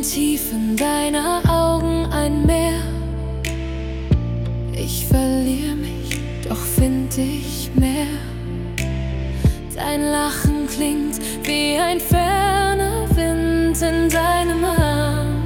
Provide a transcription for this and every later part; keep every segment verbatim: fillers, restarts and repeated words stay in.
Tiefen deiner Augen ein Meer. Ich verliere mich, doch find ich mehr. Dein Lachen klingt wie ein ferner Wind in deinem Arm.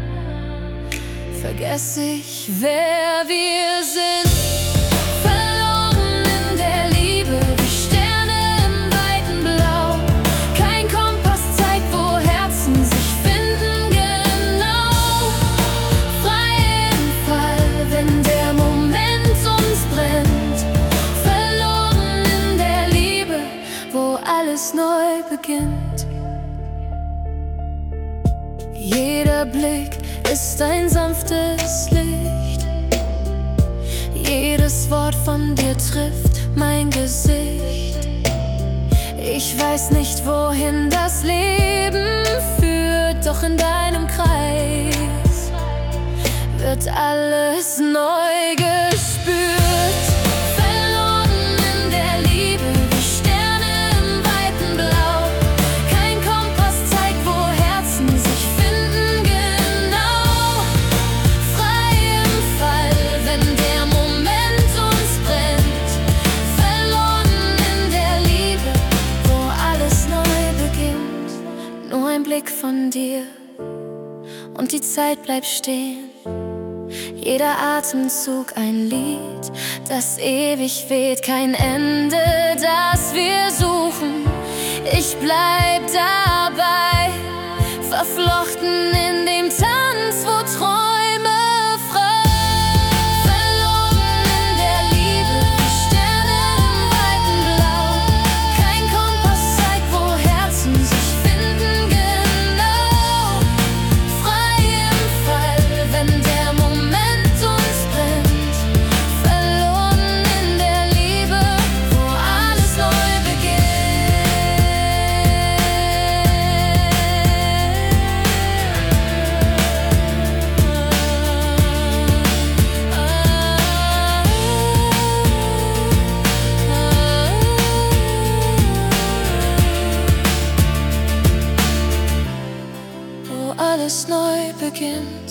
Vergess ich, wer wir sind. Verloren in der Liebe, wie Sterne im weiten Blau. Kein Kompass zeigt, wo Herzen sich finden genau. Frei im Fall, wenn der Moment uns brennt. Verloren in der Liebe, wo alles neu beginnt. Jeder Blick ist ein sanftes Licht. Jedes Wort von dir trifft mein Gesicht. Ich weiß nicht, wohin das Leben führt, doch in deinem Kreis wird alles neu gespürt. Blick von dir und die Zeit bleibt stehen. Jeder Atemzug ein Lied, das ewig weht. Kein Ende, das wir suchen. Ich bleib dabei, verflochten in dem Tanz, wo Träume frei. Verloren in der Liebe, wie Sterne im weiten Blau. Kein Kompass zeigt, wo Herzen sich finden. Alles neu beginnt.